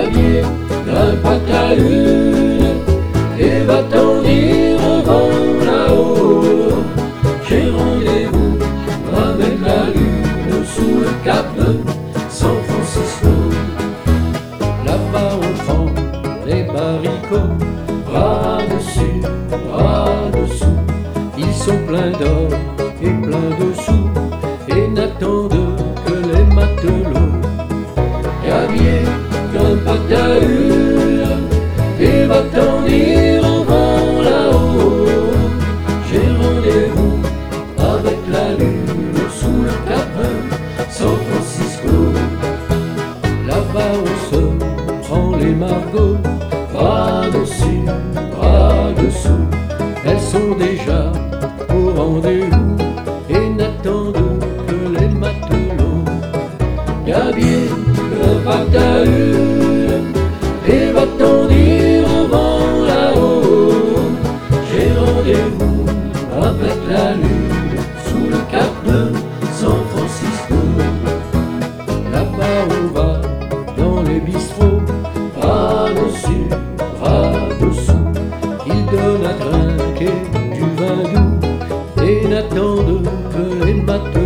Gabier, grimpe à ta lune et va-t'en dire au vent là-haut. J'ai rendez-vous avec la lune sous le cap de San Francisco. Là-bas on prend les baricots, bras dessus, bras dessous. Ils sont pleins d'or et pleins de sous et n'attendent que les matelots. Gabier, grimpe à ta lune et va-t'en dire au vent là-haut. J'ai rendez-vous avec la lune sous le cap de San Francisco. Là-bas on se prend les margots, bras dessus, bras dessous. Elles sont déjà au rendez-vous et n'attendent que les matelots. Gabier, grimpe à ta lune et va-t'en dire au vent là-haut. J'ai rendez-vous avec la lune sous le cap de San Francisco. Là-bas on va dans les bistrots, bras dessus, bras dessous. Ils donnent à trinquer du vin doux et n'attendent que les matelots.